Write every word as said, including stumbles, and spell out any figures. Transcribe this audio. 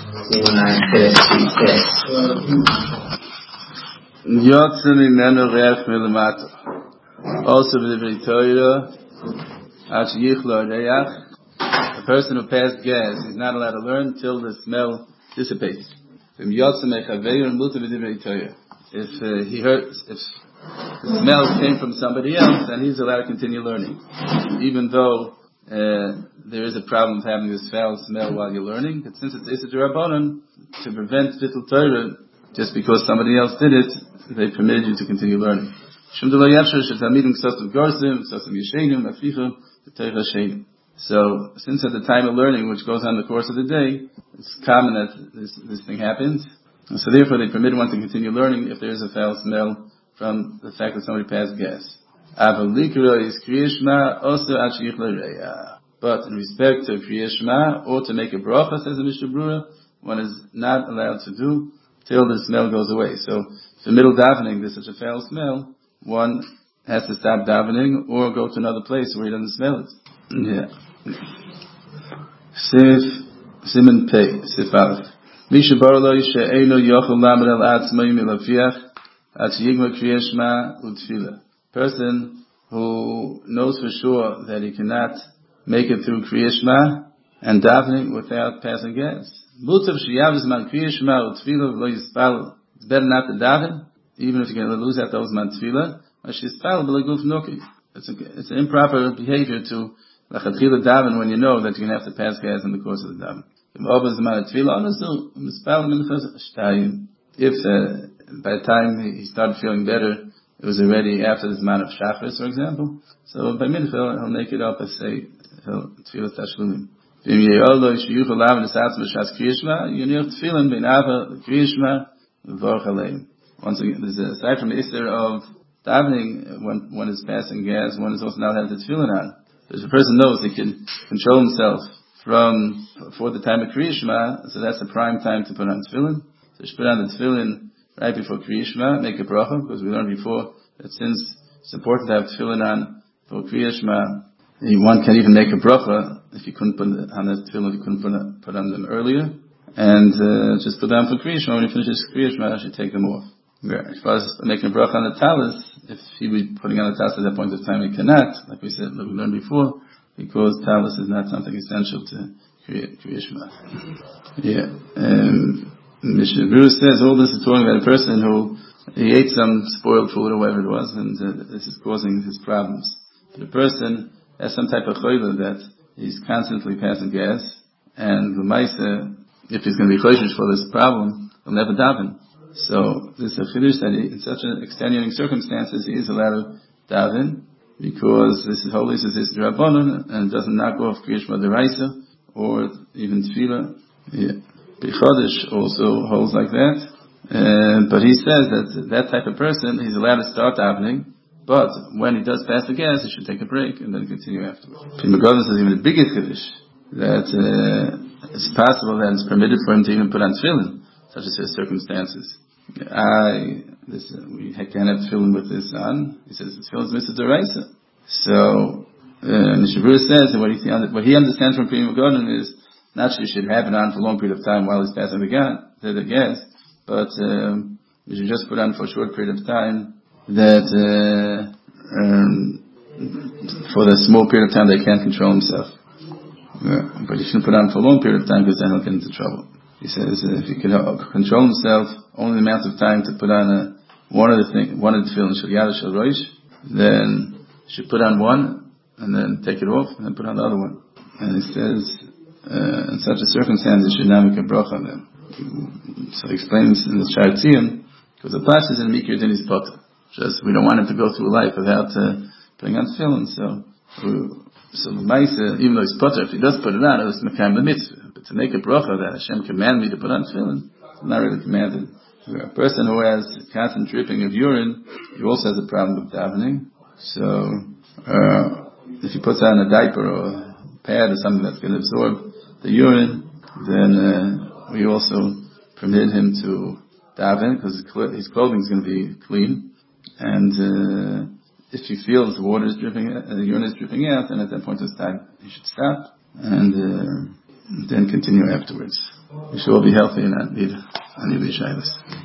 Yotze mimenu reach milamata. Also, b'divrei Torah, ach yichlo reach. A person who passed gas is not allowed to learn until the smell dissipates. If uh, he heard, if the smell came from somebody else, then he's allowed to continue learning, even though uh, there is a problem of having this foul smell while you're learning. But since it's Issa D'Rabbanan, to prevent Bittul Torah, just because somebody else did it, they permitted you to continue learning. So, since at the time of learning, which goes on the course of the day, it's common that this, this thing happens. And so therefore they permit one to continue learning if there is a foul smell from the fact that somebody passed gas. But in respect to Kriya Shema, or to make a bracha, says the Mishnah Brura, one is not allowed to do till the smell goes away. So, if in the middle of davening there's such a foul smell, one has to stop davening or go to another place where he doesn't smell it. Yeah. Sif, Siman Pei, Sif Aleph. Misha Barlo she'eino yochel lamed al atzmai milafiach at yigma Kriya Shema utfila. Person who knows for sure that he cannot make it through Kriya Shema and davening without passing gas. Mutav she'yavz man Kriya Shema utfila v'lo yispal. It's better not to daven, even if you're going to lose out those man tefillah. It's it's an improper behavior to lachatchila daven when you know that you're going to have to pass gas in the course of the daven. If uh, by the time he started feeling better, it was already after the Zman of Shachris, for example. So by midfield, he'll make it up and say, he'll tefillah tashlumim. Once again, there's a, aside from the Isser of davening, when one is passing gas, one is also not having the tefillin on. So if a person knows he can control himself from, for the time of Kriya Shema, so that's the prime time to put on tefillin. So you should put on the tefillin right before Kriya Shema, make a bracha, because we learned before that since it's important to have tefillin on for Kriya Shema, one can even make a bracha if you couldn't put on the tefillin, if you couldn't put, put on them earlier. And uh, just put down for Kriya Shema. When he finishes Kriya Shema, I should take them off. As far as making a bracha on the talis, if he be putting on the talis at that point of time, he cannot, like we said, like we learned before, because talis is not something essential to Kriya, kriya Shema. Yeah. Um, Mishnah Brura says all this is talking about a person who he ate some spoiled food or whatever it was, and uh, this is causing his problems. But the person has some type of choila that he's constantly passing gas, and the Maisa, if he's going to be choishish for this problem, he'll never daven. So this is a chiddush that he, in such an extenuating circumstances, he is allowed to daven, because this is holy, this is D'Rabbanan, and it doesn't knock off Kriya Shema D'Oraisa, or even Tefillah. Yeah. B'chodesh also holds like that. Uh, but he says that that type of person, he's allowed to start davening, but when he does pass the gas, he should take a break and then continue afterwards. Pri Megadim says even a bigger chiddush, that uh, it's possible that it's permitted for him to even put on tefillin, such as his circumstances. I, this, uh, we can't have tefillin with this on. He says tefillin is Mister D'Oraisa. So, uh, Mishnah Brura says that what he, what he understands from Pri Megadim is not that you should have it on for a long period of time while he's passing the gas, the gas but um, you should just put on for a short period of time that uh, um, for the small period of time they can't control himself. Yeah, but you shouldn't put on for a long period of time because then he'll get into trouble. He says uh, if he can control himself only the amount of time to put on a, one of the thing, one of the tefillin shel yad shel rosh, then you should put on one and then take it off and then put on the other one. And he says uh, in such a circumstance you should not make a bracha on them. So he explains in the Sha'ar Tziyun, because the Pash is in Mikir Din is Potter. Just we don't want him to go through life without uh, putting on tefillin. So, so the Maisa, even though he's Potter, if he does put it on, it was Mekayim the mitzvah. But to make a bracha that Hashem commanded me to put on tefillin, it's not really commanded. A person who has constant dripping of urine, he also has a problem with davening. So, uh, if he puts on a diaper or a pad or something that's going to absorb the urine, then uh, we also permit him to daven because his clothing is going to be clean. And uh, if he feels the water is dripping, uh, the urine is dripping out, then at that point of time he should stop and uh, then continue afterwards. We should all be healthy and not need any of these shaylas.